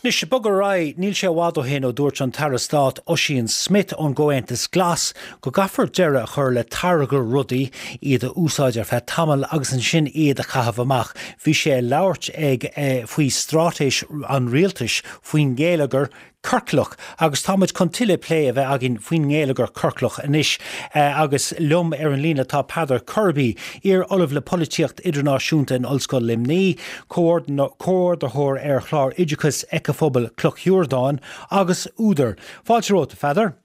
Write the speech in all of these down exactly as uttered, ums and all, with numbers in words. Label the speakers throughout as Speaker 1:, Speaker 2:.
Speaker 1: Nis bugar rai níl sé bhád ó hen ó dúirt an Tarastát Oisín Smith ón Goaontas Glas go gafar deire a chur le targar rudaí iad a úsáidir fe tamil agus an sin iad a chahabh amach. Bhí sé labhairt ag eh, faoi strátéis an rialtais faoin Gaeilgeoir Kirkloch agus táid contíile lé a bheith agin faoin Gaeilgeoir Kirkloch inis uh, agus lum ar an lína tá Peadar Kirby ar olah le polítíocht idirnáisiúnta in Ollscoil Limní cóir de thóir ar chlár Oideachas Ecafobal Clochúrdáin agus údar. Fáilte róta Feather.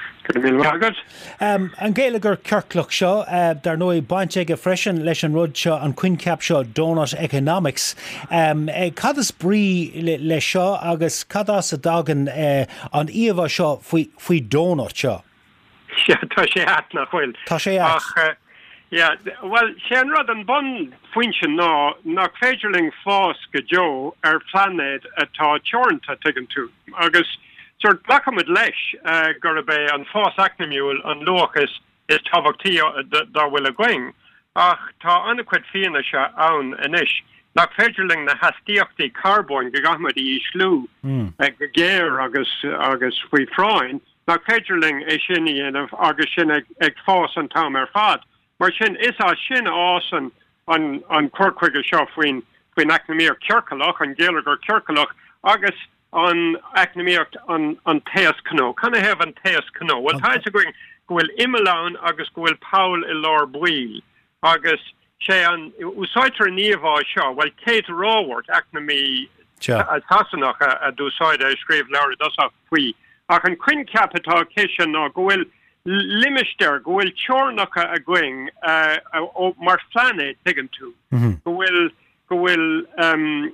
Speaker 1: Um, an Gaeilgeoir Kirkloch seo uh, dar nói baint ige freisin leis an rud seo an cuin cap seo Donut Economics. Um, eh, cad is brí le, le seo agus cad as a dagan uh, an íomh seo faoi Donut seo?
Speaker 2: Ja, tá sé hat nach bhfuil.
Speaker 1: Tá sé hat.
Speaker 2: Ach, uh, yeah, well, sé an rud an bon fuinse ná nach féidirling fás go jo ar planed atá teornta tuigeann tú. Agus Sort blachamid leis uh, gur be an fás acnamiúil an luachas is tábhachtaí dar bhfuil a going. Ach tá annacuid fianna se ann inis. Nach féidirling na hastíochtaí carbón go gahmad í slú
Speaker 1: mm.
Speaker 2: ag go géir agus agus faoi fráin. Nach féidirling é sin dhéanamh agus sin ag, ag fás an tam ar fad. Mar sin is á sin ás an an an corcuige seo faoin faoin acnamíocht Cearcalach an Gaeilgeoir Cearcalach agus an acnamíocht an an Teas Cano. Can I have an Teas Cano? Well, okay. Tá going gohfuil Imimeán agus gohfuil Paul i lár buil agus sé an úsáitar níomhá seo, well Kate Rawart acnamí a tasanach a, a dúsáid a scríomh leir dosa faoi. Ach an cuin capatá céisian ná gohfuil limisteir gohfuil teornacha a going uh, ó mar flanéid tuigeann tú. Gohfuil gohfuil um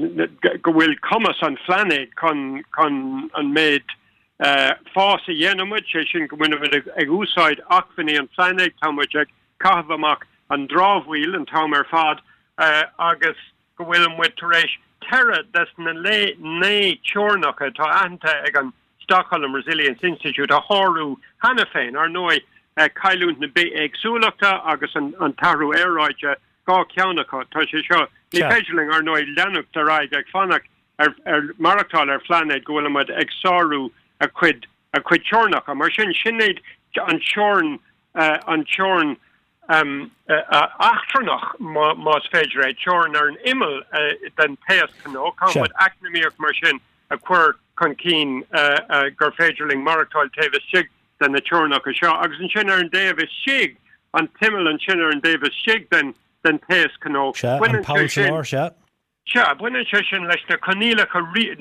Speaker 2: go bhfuil commas an flanéid chun chun an méid uh, fás a dhéanamid sé sin go bhfuil ag úsáid achfaní an flanéid támuid ag caithfh amach an drámhhuiil an tám ar fad uh, agus go bhfuil an muid tar éis teire des na lé né teornacha tá aithanta ag an Stockholm Resilience Institute a thorú hena féin ar nói uh, cailúnt na bé agsúlachta agus an, an tarú éráide gá ceannacha tá sé seo. Ní féidirling ar nói leanúcht a raig ag fannach ar ar marachtáil ar flanéid go bhfuil amad ag sáú a cuid a cuid teornacha mar sin sinnéad an teorn uh, an teorn um, uh, uh, achtarnach más féidir é teorn ar an imil uh, den Teas Cano cámad acnamíocht mar sin a chuir chun cín uh, uh, gur féidirling marachtáil taobh sig den na teornacha seo agus an sin ar an déobh sig an timil an sin ar an déobh sig den den Teas Cano.
Speaker 1: An Paul Solar, se.
Speaker 2: Se, buine se sin leis na conílacha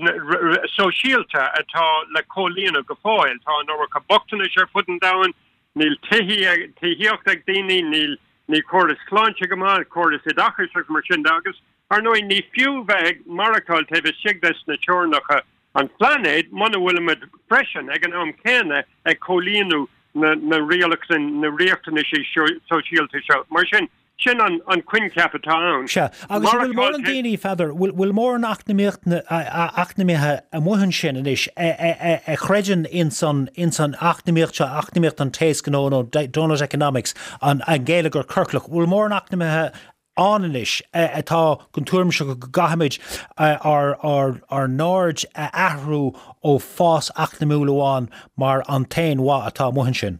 Speaker 2: sosiálta atá le cólíana go fáil, tá an orcha bochtainna sé fudan dain, níl tíhíocht ag daoine, níl ní choras chláinte go máil, choras idachas ag mar sin agus, ar nói ní fiú bheith marachtáil taobh sigdas na teornacha an flanéid, mana bhfuil amid freisin ag an am céine ag cólíanú na na rialachas na riachtainna sé sosiálta seo. Mar sin sin an an cuin capatá.
Speaker 1: Se agus bhfuil mór an daoine Feather bhfuil mór an achnamithe a mthain sin inis a chreideann in san in san achnamíocht se achnamíocht an Teas Cano nó Donut Economics an Gaeilgeoir Kirkloch bhfuil mór an achnamíthe ánis atá gon tuairim se go gahamid ar ar ar náid a ahrú ó fás achnamúlaháin mar an tain wa atá mthain sin.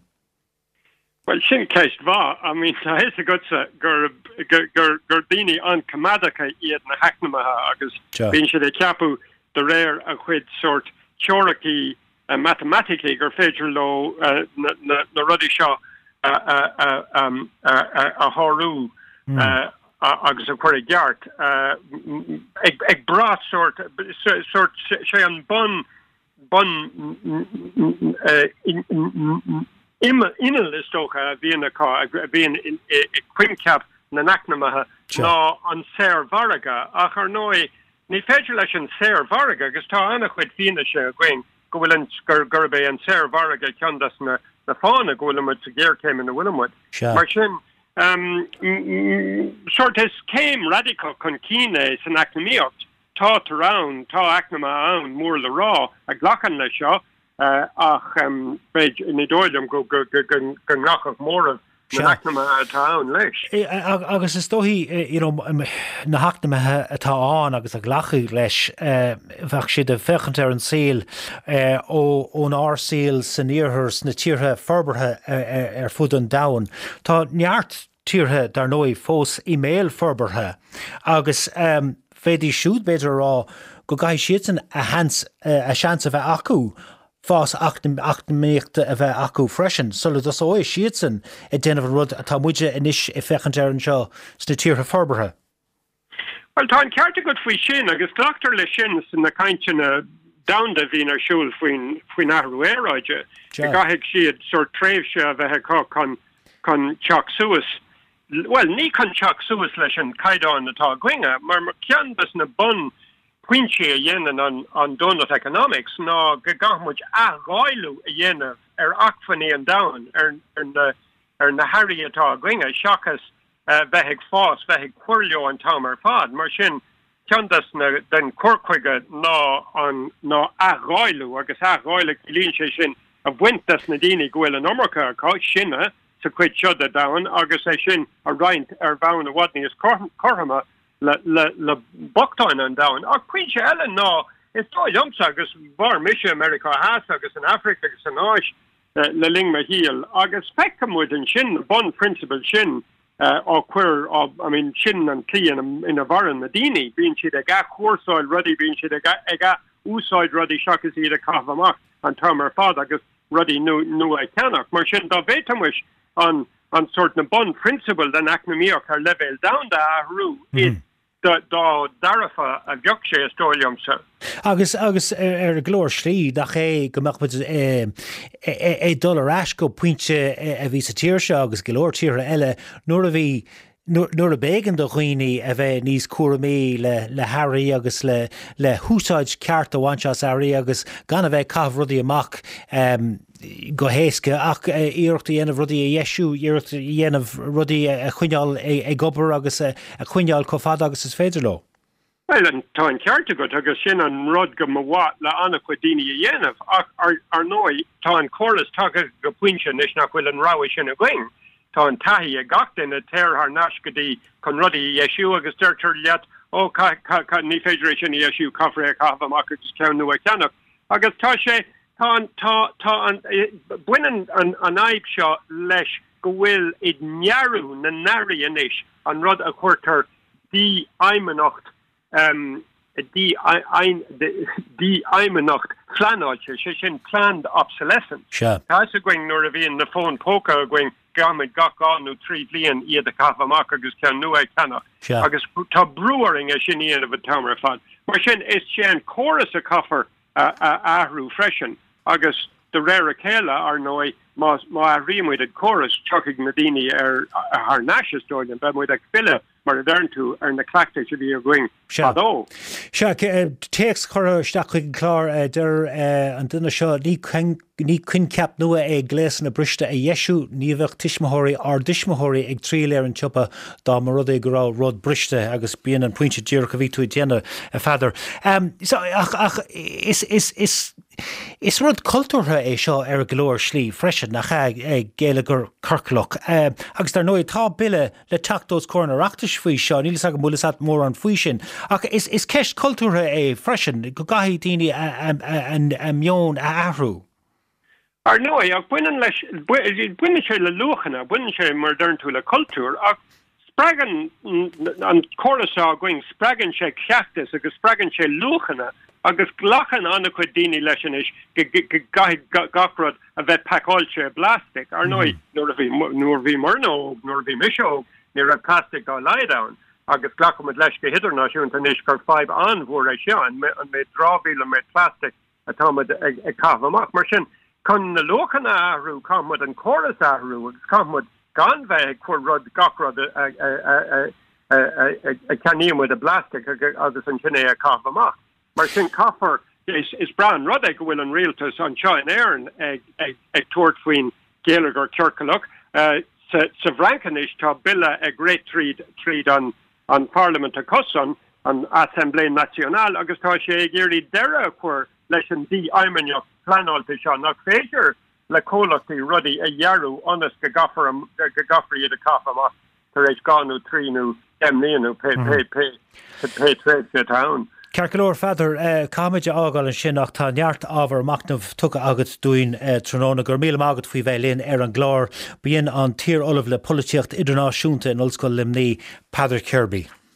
Speaker 2: Well, sin ceist bha, I mean, tá is a gutsa gur gur gur daoine an camadacha iad na hacnamatha agus bíonn siad é ceapú de réir a chuid sort teorachaí uh, mathematically gur féidir lo uh, na, na, na rudí seo uh, uh, uh, um, uh, uh, a thorú mm. uh, uh, agus a chuir geart uh, ag, ag brat sort sort sé an bun bun uh, in, in, Inal is stocha bhíon a bhíon cuin cap na nachnamatha ná an séir bharraga ach ar nói ní féidir leis an séir bharraga agus tá annach chuid fianna se a going go bhfuil an gur gur bé an séir bharraga ceandas na na fána go bhfuil amid sa géir céim in na bhfuilmid. Mar sin um, sort is céim radical chun cíne san acnamíocht tá tarán tá acnama ann mór le rá a ghlachan le seo. Uh, ach um, beit in dóilem go go go go nachach mór na town leis.
Speaker 1: Agus is dóhí na hanamathe atá an agus a ghlachu leis bheith siad a fechan ar an síl ó ón ársíl san níorthas na tíortha forbartha ar fud an domhan. Tá neart tíortha dar nói fós email forbartha agus féidir siúd beidir rá go gaiith siad a hans a seans a bheith acu fás achtamíocht a bheith acu freisin, sulla dos ó siadsan i déanamh rud atá muide inis i fechan ar an seo sna tíortha forbartha.
Speaker 2: Well, tá an cearta go faoi sin agus ghlaachtar le sin san na cainteanna damda bhín ar siúil faoin faoin ahrú éráide. I gcaitheadh siad sort tréimhse a bheithe cá chun chun teach suas. Well, ní chun teach suas leis an caighdeán atá gcuinge, mar mar ceantas na bun Quincy a dhéanaan an, an donut economics, ná go gahmuid a gáilú a dhéanamh ar achfaní an dain ar, ar, na, ar na hairí atá gcuinge, seachas uh, bheithigh fás, bheithigh cuirleo an tam ar fad, mar sin ceantas na den corcuige ná an ná a gáilú, agus a gáilú líonn sé sin a bhaintas na daoine go bhfuil an Omracha cá sinne sa cuid siod a dain, agus é sin a roint ar bhain a wadní is corhama le le le bochtáin an dain. Ach cuiinte eile ná is tá jomsa agus bar mise America has agus in Africa agus an áis uh, le lingma híal agus fecamúid an sin bon principle sin uh, á cuir á I mean sin an clí in a, in a bharan na daoine bíonn siad ag a chóirsáil rudí bíonn siad ag a, ag a úsáid rudí seachas iad a cabhamach an tam ar fad agus rudí nu nu a ceannach mar sin dá bhétamuis an an sort na bon principle den acnamíoch ar level down da ahrú is da da darafa a bheoh sé istóiliomsa.
Speaker 1: Agus agus ar a glóir slí da ché gomach é é dul ras go puinte a bhí sa tíir se agus glóir tíre eile nuair a bhí nuair a bégan do chuoine a bheith níos cuaramí le le Harry agus le le húsáid ceart a bhainteas airí agus gan a bheith cabh rudaí amach um, go héasca ach íireachta dhéanamh rudaí a dhéisiú íireachta dhéanamh rudaí a chuineáil ag gobar agus a chuineáil có fad agus is féidir leo.
Speaker 2: Well, an tá an cearta go agus sin an rud go mhaat le anna chu daoine a dhéanamh ach ar ar nói tá an choras tugadh go puinte is nach bhfuil an ráha sin a gcuing. Tá an taithí a gachtain a téir ar nascadaí chun rudaí a dhéisiú agus deirtear leat ó ní féidir sin a dhéisiú caithre a cabh amach agus ceann nua ceannach. Agus tá sé tá tá tá an buinean an an aib seo leis go bhfuil id nearú na nairí inis an rud a chuirtar dí aimimenocht um dí ein dí aimimenocht flanáilte sé sin planned obsolescence.
Speaker 1: Sure.
Speaker 2: Tá a going nuair a bhíon na phone póca a going gamid gachánú trí blion iad a cabhamach agus ceann nua ceannach.
Speaker 1: Sure.
Speaker 2: Agus tá brúing a sin íanamh a tamar fad. Mar sin is sin choras a caithar uh, uh, ahrú freisin agus de réir a chéile ar nói má má rimuid a choras tuigh na daoine ar ar náisiúin an bheitmuid ag fille mar a dern tú ar na clachta se bhí a going fadó.
Speaker 1: Se téex chur isteach chuig an chlár der an duine seo ní cin ceap nua ag gléas na briste a dhéisiú ní bheith tiismathirí ar dismathirí ag trí léir an tupa dá mar rud é go rá rud briste agus bíon an pointe díir go bhí tú déanana a feidir. Ach is is is Is rud cultúrtha é seo ar a glóir slí freisin nach ag géalagur carclach. Agus dar nóid tá bille le teachtós cónareachtas faoi seo, nílas aga múlas at mór an faoi sin. Ach is is ceist cultúrtha é freisin go gaithí daoine a mion a ahrú.
Speaker 2: Ar nói ach buinean leis buine sé le luchanna, buine sé mar dern tú le cultúr ach spragan an chorasá going spragan sé ceachtas agus spragan sé luchanna agus glachan anna chu daoine leis is gachrod a bheith pacáilte plastic ar nói nuair a bhí nuair bhí marno nuair bhí misio ní ra plastic á laidáin agus glachamid leis go hidirnáisiúnta níos gur fáib an bhór é seán an mé drábhí le mé plastic atá ag cabhamach mar sin chun na lochanna ahrú camud an choras ahrú agus camud gan bheith chuir rud gachrod a ceaníomid a plastic agus an sinné a cabhamach. Mar sin caithar is is bran rud ag go bhfuil an rialtas an seo in éireann ag ag ag tuairt faoin géalagar cearcalach sa sa bhrancanis tá bille ag réit tríd tríd an an Parliament a cosan an Assemblée Nationale agus tá sé ag éirí deire chuir leis an dí aimimeocht planáilte seo nach féidir le cólachtaí rudaí a dhearú anas go gafar go gafraí a cafa amach tar éis ganú tríú emníanú pe pe pe pe tre go town.
Speaker 1: Cercalóir feidir cáide ágáil an sin ach tá neart ábhar macnamh tucha agat dúin tróna gur míle agat faoi bheith ar an glár bíon an tír olah le políocht idirnáisiúnta in Ollscoil Limní Peadar Kirby.